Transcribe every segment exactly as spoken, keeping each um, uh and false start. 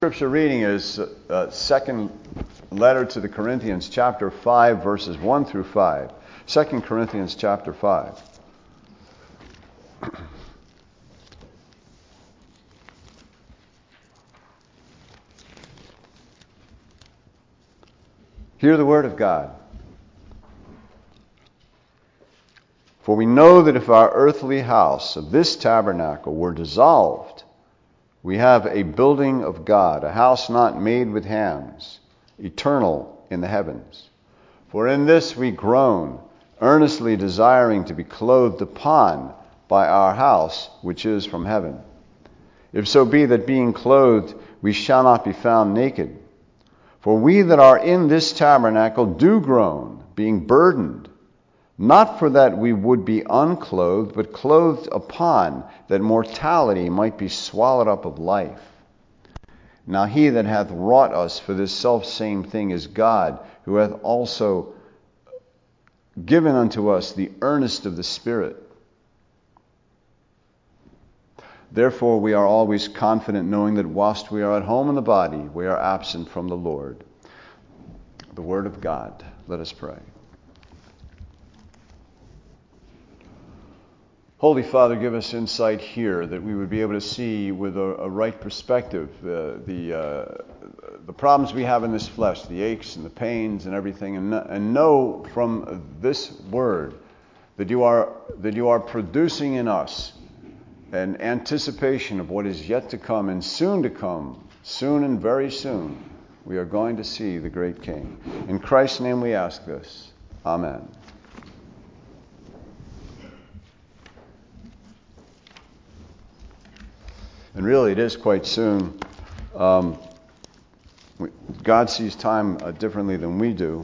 Scripture reading is uh, second letter to the Corinthians, chapter five, verses one through five. Second Corinthians chapter five. Hear the word of God. For we know that if our earthly house of this tabernacle were dissolved, we have a building of God, a house not made with hands, eternal in the heavens. For in this we groan, earnestly desiring to be clothed upon by our house which is from heaven. If so be that being clothed we shall not be found naked. For we that are in this tabernacle do groan, being burdened, not for that we would be unclothed, but clothed upon, that mortality might be swallowed up of life. Now he that hath wrought us for this selfsame thing is God, who hath also given unto us the earnest of the Spirit. Therefore we are always confident, knowing that whilst we are at home in the body, we are absent from the Lord. The word of God. Let us pray. Holy Father, give us insight here that we would be able to see with a, a right perspective uh, the uh, the problems we have in this flesh, the aches and the pains and everything, and, and know from this word that you are that you are producing in us an anticipation of what is yet to come and soon to come, soon and very soon. We are going to see the great King. In Christ's name we ask this. Amen. And really, it is quite soon. Um, God sees time uh, differently than we do.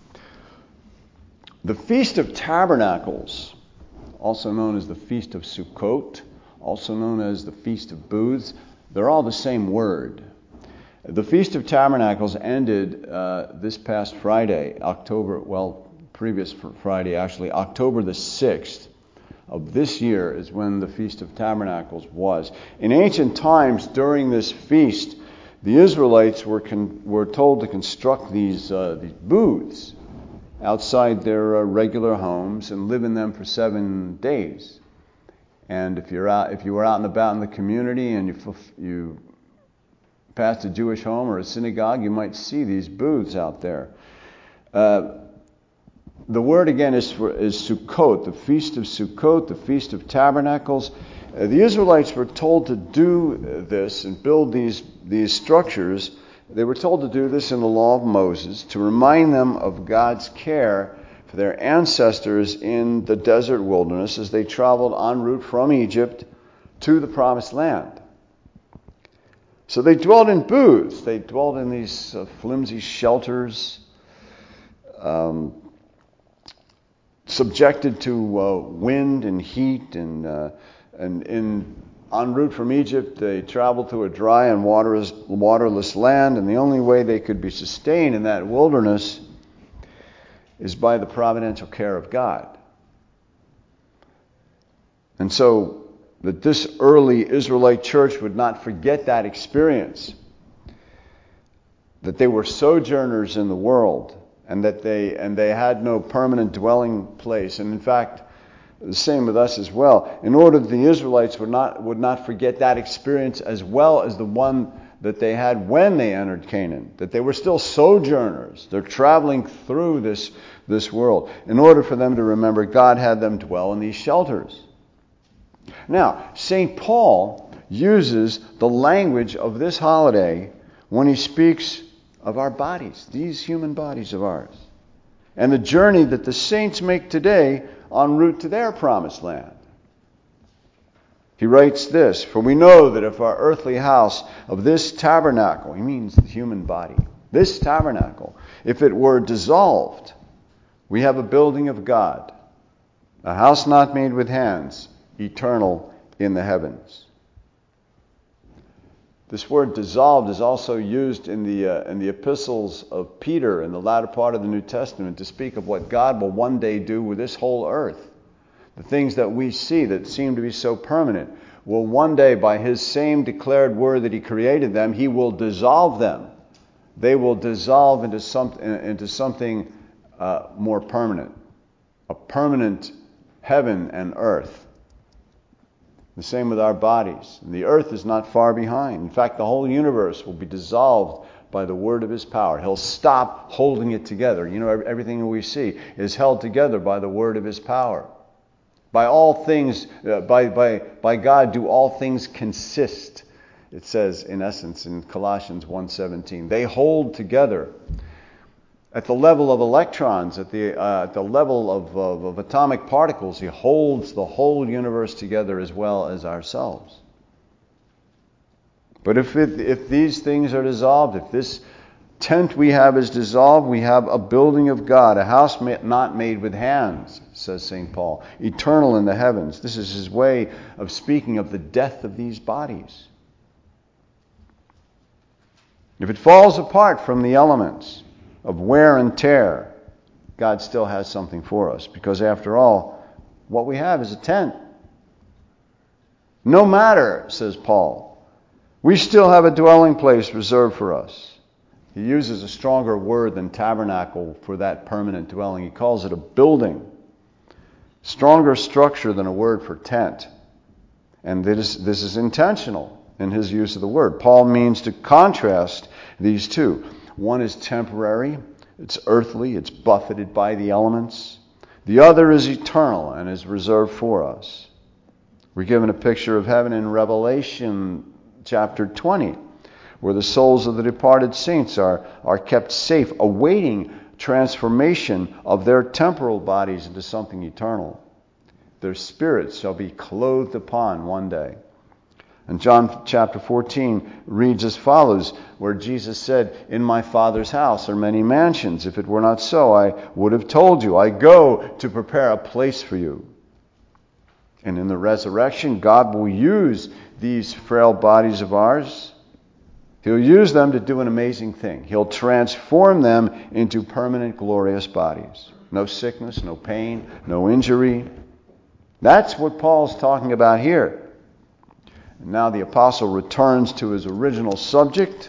The Feast of Tabernacles, also known as the Feast of Sukkot, also known as the Feast of Booths, they're all the same word. The Feast of Tabernacles ended uh, this past Friday, October, well, previous Friday actually, October the sixth. Of this year is when the Feast of Tabernacles was. In ancient times, during this feast, the Israelites were con- were told to construct these uh, these booths outside their uh, regular homes and live in them for seven days. And if you're out, if you were out and about in the community and you you passed a Jewish home or a synagogue, you might see these booths out there. Uh, The word again is for, is Sukkot, the Feast of Sukkot, the Feast of Tabernacles. Uh, the Israelites were told to do this and build these these structures. They were told to do this in the law of Moses to remind them of God's care for their ancestors in the desert wilderness as they traveled en route from Egypt to the Promised Land. So they dwelled in booths. They dwelled in these uh, flimsy shelters. Um, subjected to uh, wind and heat, and uh, and in en route from Egypt, they traveled through a dry and waterless, waterless land, and the only way they could be sustained in that wilderness is by the providential care of God. And so that this early Israelite church would not forget that experience, that they were sojourners in the world, and that they and they had no permanent dwelling place. And in fact, the same with us as well. In order that the Israelites would not would not forget that experience as well as the one that they had when they entered Canaan, that they were still sojourners. They're traveling through this, this world. In order for them to remember, God had them dwell in these shelters. Now, Saint Paul uses the language of this holiday when he speaks of our bodies, these human bodies of ours, and the journey that the saints make today en route to their promised land. He writes this, "For we know that if our earthly house of this tabernacle," he means the human body, "this tabernacle, if it were dissolved, we have a building of God, a house not made with hands, eternal in the heavens." This word dissolved is also used in the uh, in the epistles of Peter in the latter part of the New Testament to speak of what God will one day do with this whole earth. The things that we see that seem to be so permanent will one day, by his same declared word that he created them, he will dissolve them. They will dissolve into, some, into something uh, more permanent. A permanent heaven and earth. The same with our bodies. The earth is not far behind. In fact, the whole universe will be dissolved by the word of his power. He'll stop holding it together. You know, everything that we see is held together by the word of his power. By all things, uh, by, by, by God do all things consist, it says in essence in Colossians one seventeen. They hold together. At the level of electrons, at the uh, at the level of, of, of atomic particles, he holds the whole universe together as well as ourselves. But if it, if these things are dissolved, if this tent we have is dissolved, we have a building of God, a house not made with hands, says Saint Paul, eternal in the heavens. This is his way of speaking of the death of these bodies. If it falls apart from the elements of wear and tear, God still has something for us. Because after all, what we have is a tent. No matter, says Paul, we still have a dwelling place reserved for us. He uses a stronger word than tabernacle for that permanent dwelling. He calls it a building. Stronger structure than a word for tent. And this, this is intentional in his use of the word. Paul means to contrast these two. One is temporary, it's earthly, it's buffeted by the elements. The other is eternal and is reserved for us. We're given a picture of heaven in Revelation chapter twenty, where the souls of the departed saints are, are kept safe, awaiting transformation of their temporal bodies into something eternal. Their spirits shall be clothed upon one day. And John chapter fourteen reads as follows, where Jesus said, "In my Father's house are many mansions. If it were not so, I would have told you. I go to prepare a place for you." And in the resurrection, God will use these frail bodies of ours. He'll use them to do an amazing thing. He'll transform them into permanent, glorious bodies. No sickness, no pain, no injury. That's what Paul's talking about here. And now the apostle returns to his original subject,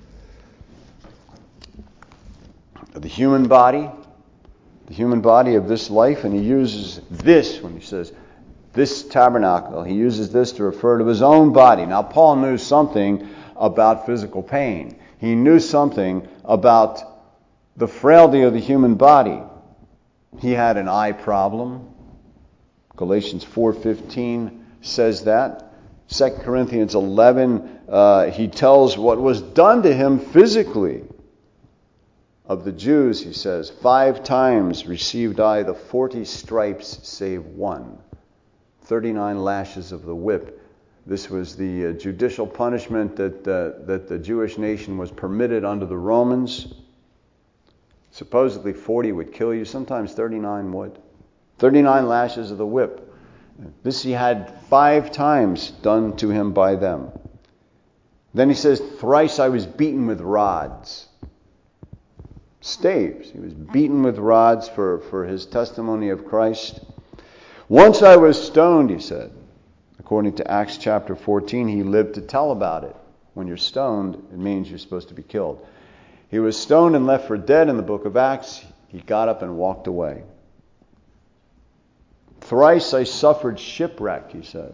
the human body, the human body of this life, and he uses this when he says, this tabernacle, he uses this to refer to his own body. Now, Paul knew something about physical pain. He knew something about the frailty of the human body. He had an eye problem. Galatians four fifteen says that. Second Corinthians eleven, uh, he tells what was done to him physically. Of the Jews, he says, five times received I the forty stripes save one. thirty-nine lashes of the whip. This was the uh, judicial punishment that, uh, that the Jewish nation was permitted under the Romans. Supposedly forty would kill you. Sometimes thirty-nine would. thirty-nine lashes of the whip. This he had five times done to him by them. Then he says, thrice I was beaten with rods. Staves. He was beaten with rods for, for his testimony of Christ. Once I was stoned, he said. According to Acts chapter fourteen, he lived to tell about it. When you're stoned, it means you're supposed to be killed. He was stoned and left for dead in the book of Acts. He got up and walked away. Thrice I suffered shipwreck, he says.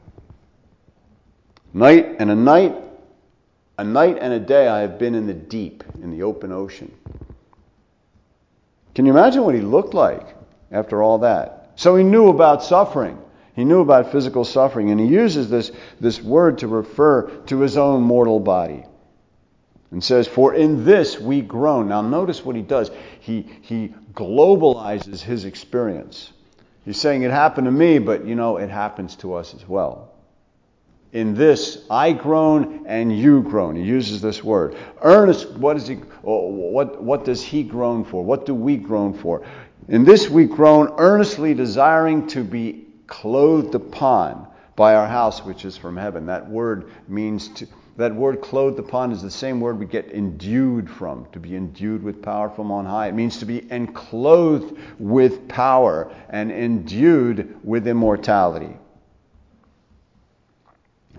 Night and a night, a night and a day I have been in the deep, in the open ocean. Can you imagine what he looked like after all that? So he knew about suffering. He knew about physical suffering, and he uses this, this word to refer to his own mortal body. And says, for in this we groan. Now notice what he does. He, he globalizes his experience. He's saying it happened to me, but you know, it happens to us as well. In this, I groan and you groan. He uses this word. Earnest, what is he, what, what does he groan for? What do we groan for? In this we groan, earnestly desiring to be clothed upon by our house which is from heaven. That word means to, that word clothed upon is the same word we get endued from, to be endued with power from on high. It means to be enclothed with power and endued with immortality.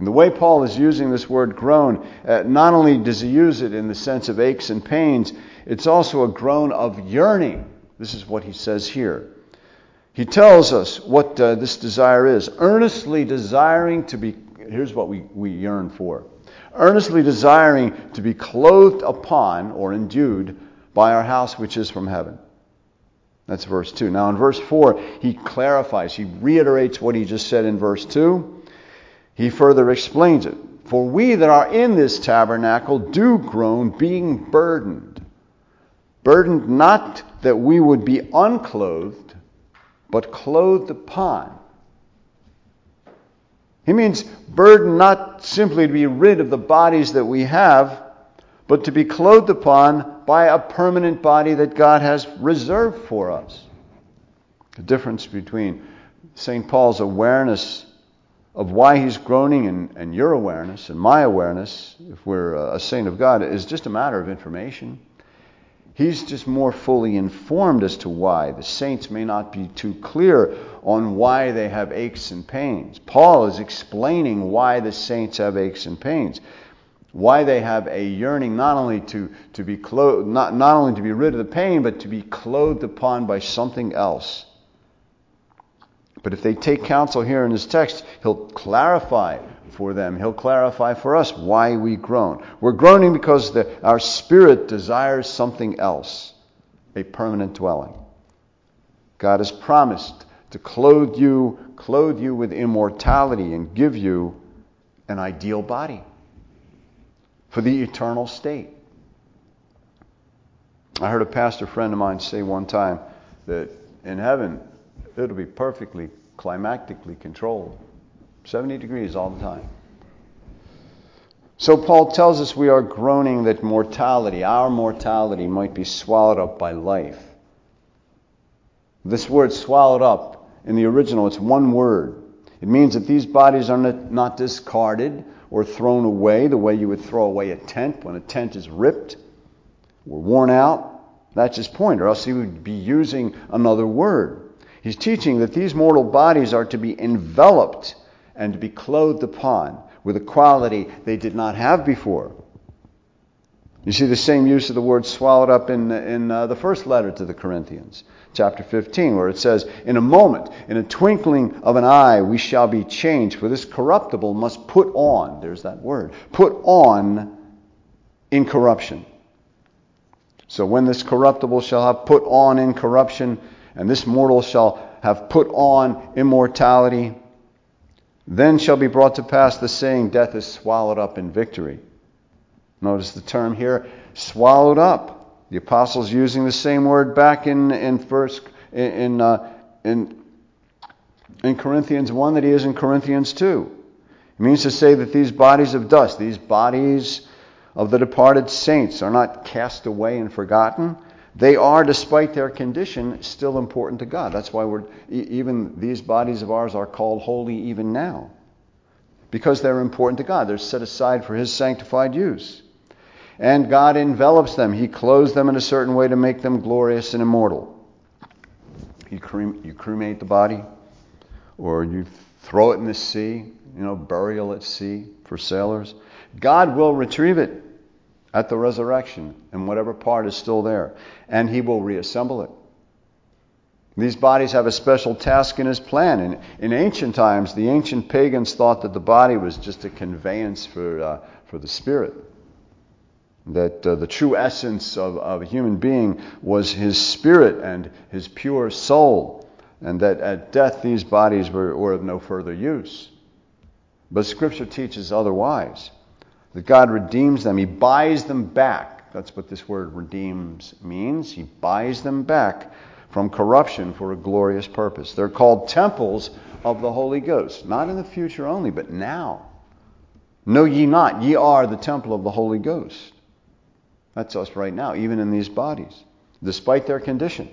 And the way Paul is using this word groan, uh, not only does he use it in the sense of aches and pains, it's also a groan of yearning. This is what he says here. He tells us what uh, this desire is. Earnestly desiring to be, here's what we, we yearn for. Earnestly desiring to be clothed upon or endued by our house which is from heaven. That's verse two. Now in verse four, he clarifies, he reiterates what he just said in verse two. He further explains it. For we that are in this tabernacle do groan, being burdened. Burdened not that we would be unclothed, but clothed upon. He means burdened not simply to be rid of the bodies that we have, but to be clothed upon by a permanent body that God has reserved for us. The difference between Saint Paul's awareness of why he's groaning and, and your awareness and my awareness, if we're a saint of God, is just a matter of information. He's just more fully informed as to why. The saints may not be too clear on why they have aches and pains. Paul is explaining why the saints have aches and pains. Why they have a yearning not only to, to be clothed, not, not only to be rid of the pain, but to be clothed upon by something else. But if they take counsel here in this text, he'll clarify for them. He'll clarify for us why we groan. We're groaning because the, our spirit desires something else, a permanent dwelling. God has promised to clothe you, clothe you with immortality and give you an ideal body for the eternal state. I heard a pastor friend of mine say one time that in heaven, it'll be perfectly climactically controlled. seventy degrees all the time. So Paul tells us we are groaning that mortality, our mortality, might be swallowed up by life. This word swallowed up, in the original, it's one word. It means that these bodies are not discarded or thrown away the way you would throw away a tent when a tent is ripped or worn out. That's his point, or else he would be using another word. He's teaching that these mortal bodies are to be enveloped and to be clothed upon with a quality they did not have before. You see the same use of the word swallowed up in, in uh, the first letter to the Corinthians, chapter fifteen, where it says, in a moment, in a twinkling of an eye, we shall be changed, for this corruptible must put on, there's that word, put on incorruption. So when this corruptible shall have put on incorruption, and this mortal shall have put on immortality, then shall be brought to pass the saying, death is swallowed up in victory. Notice the term here, swallowed up. The apostle's using the same word back in in first in uh, in in Corinthians one that he is in Corinthians two. It means to say that these bodies of dust, these bodies of the departed saints, are not cast away and forgotten. They are, despite their condition, still important to God. That's why we're even these bodies of ours are called holy even now, because they're important to God. They're set aside for His sanctified use. And God envelops them. He clothes them in a certain way to make them glorious and immortal. You, crem- you cremate the body, or you throw it in the sea, you know, burial at sea for sailors. God will retrieve it at the resurrection, and whatever part is still there, and He will reassemble it. These bodies have a special task in His plan. In, in ancient times, the ancient pagans thought that the body was just a conveyance for uh, for the spirit. That uh, the true essence of, of a human being was his spirit and his pure soul, and that at death these bodies were, were of no further use. But Scripture teaches otherwise, that God redeems them. He buys them back. That's what this word redeems means. He buys them back from corruption for a glorious purpose. They're called temples of the Holy Ghost. Not in the future only, but now. Know ye not, ye are the temple of the Holy Ghost. That's us right now, even in these bodies, despite their condition.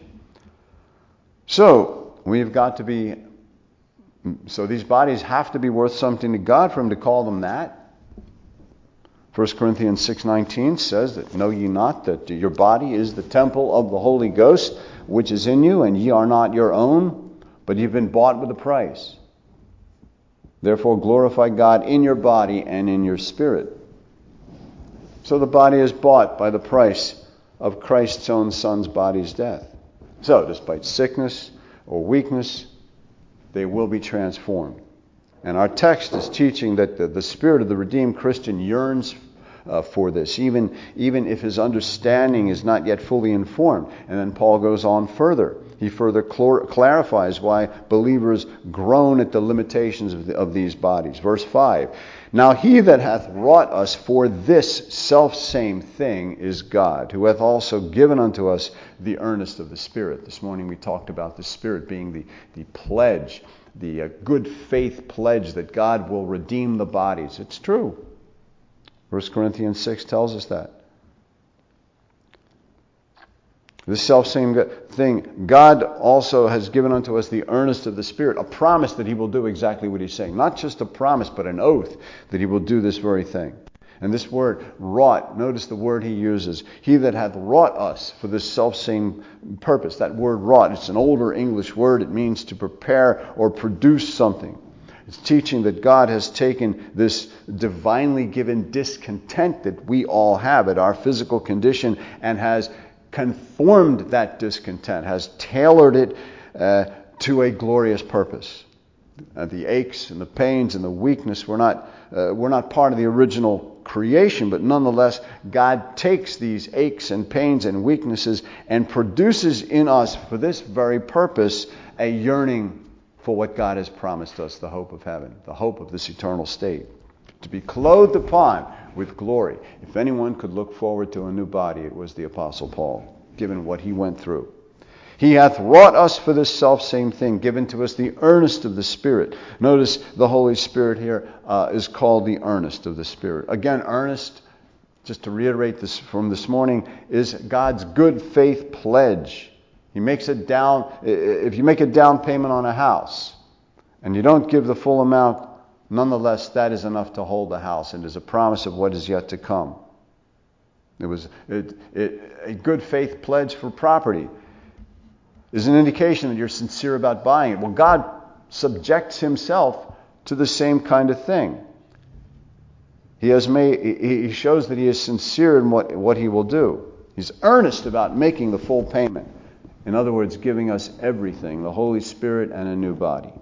So, we've got to be, so these bodies have to be worth something to God for Him to call them that. First Corinthians six nineteen says that, know ye not that your body is the temple of the Holy Ghost, which is in you, and ye are not your own, but you've been bought with a price. Therefore glorify God in your body and in your spirit. So the body is bought by the price of Christ's own Son's body's death. So, despite sickness or weakness, they will be transformed. And our text is teaching that the, the spirit of the redeemed Christian yearns uh, for this, even, even if his understanding is not yet fully informed. And then Paul goes on further. He further clor- clarifies why believers groan at the limitations of, the, of these bodies. Verse five, now he that hath wrought us for this selfsame thing is God, who hath also given unto us the earnest of the Spirit. This morning we talked about the Spirit being the, the pledge, the uh, good faith pledge that God will redeem the bodies. It's true. First Corinthians six tells us that. This selfsame thing, God also has given unto us the earnest of the Spirit, a promise that he will do exactly what he's saying. Not just a promise, but an oath that he will do this very thing. And this word, wrought, notice the word he uses. He that hath wrought us for this selfsame purpose. That word wrought, it's an older English word. It means to prepare or produce something. It's teaching that God has taken this divinely given discontent that we all have at our physical condition and has conformed that discontent, has tailored it uh, to a glorious purpose. Uh, the aches and the pains and the weakness were not uh, were not part of the original creation, but nonetheless, God takes these aches and pains and weaknesses and produces in us, for this very purpose, a yearning for what God has promised us, the hope of heaven, the hope of this eternal state, to be clothed upon with glory. If anyone could look forward to a new body, it was the Apostle Paul, given what he went through. He hath wrought us for this selfsame thing, given to us the earnest of the Spirit. Notice the Holy Spirit here uh, is called the earnest of the Spirit. Again, earnest, just to reiterate this from this morning, is God's good faith pledge. He makes it down, if you make a down payment on a house and you don't give the full amount, nonetheless, that is enough to hold the house and is a promise of what is yet to come. It was it, it, a good faith pledge for property is an indication that you're sincere about buying it. Well, God subjects himself to the same kind of thing. He has made. He shows that he is sincere in what, what he will do. He's earnest about making the full payment. In other words, giving us everything, the Holy Spirit and a new body.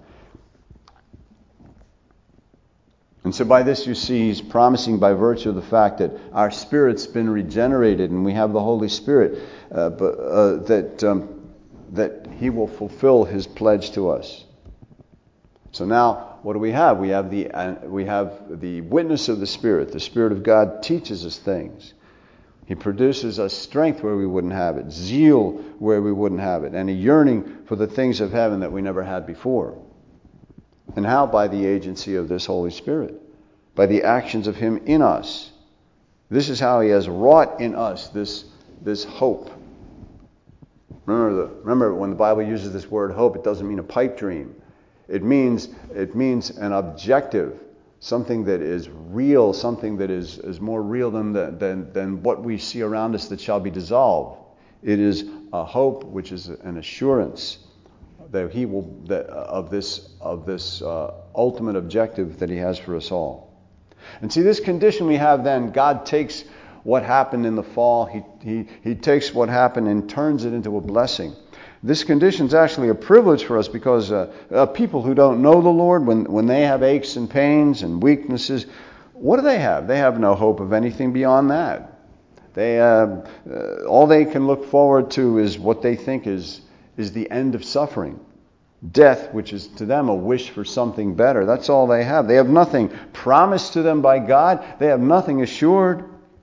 And so by this you see he's promising by virtue of the fact that our spirit's been regenerated and we have the Holy Spirit, uh, but, uh, that um, that he will fulfill his pledge to us. So now what do we have? We have the uh, we have the witness of the Spirit. The Spirit of God teaches us things. He produces us strength where we wouldn't have it, zeal where we wouldn't have it, and a yearning for the things of heaven that we never had before. And how? By the agency of this Holy Spirit, by the actions of him in us. This is how he has wrought in us this, this hope. Remember, the, remember when the Bible uses this word hope, it doesn't mean a pipe dream. It means, it means an objective, something that is real, something that is, is more real than, the, than, than what we see around us that shall be dissolved. It is a hope which is an assurance that he will that, of this of this uh, ultimate objective that he has for us all. And see, this condition we have then, God takes what happened in the fall, he he he takes what happened and turns it into a blessing. This condition is actually a privilege for us because uh, uh, people who don't know the Lord, when when they have aches and pains and weaknesses, what do they have? They have no hope of anything beyond that. They uh, uh, all they can look forward to is what they think is is the end of suffering. Death, which is to them a wish for something better. That's all they have. They have nothing promised to them by God. They have nothing assured.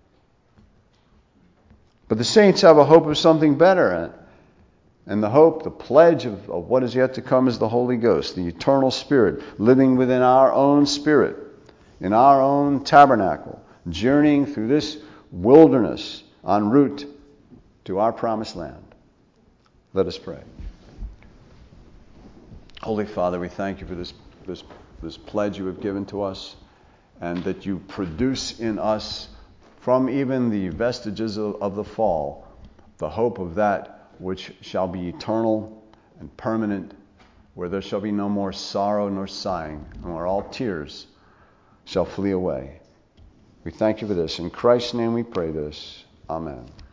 But the saints have a hope of something better. And the hope, the pledge of, of what is yet to come is the Holy Ghost, the eternal Spirit, living within our own spirit, in our own tabernacle, journeying through this wilderness en route to our promised land. Let us pray. Holy Father, we thank you for this, this, this pledge you have given to us, and that you produce in us, from even the vestiges of, of the fall, the hope of that which shall be eternal and permanent where there shall be no more sorrow nor sighing, and where all tears shall flee away. We thank you for this. In Christ's name we pray this. Amen.